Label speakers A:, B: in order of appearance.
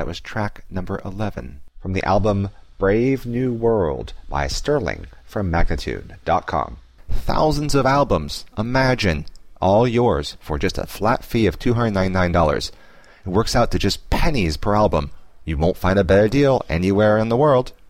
A: That was track number 11 from the album Brave New World by Sterling from Magnitude.com. Thousands of albums, imagine, all yours for just a flat fee of $299. It works out to just pennies per album. You won't find a better deal anywhere in the world.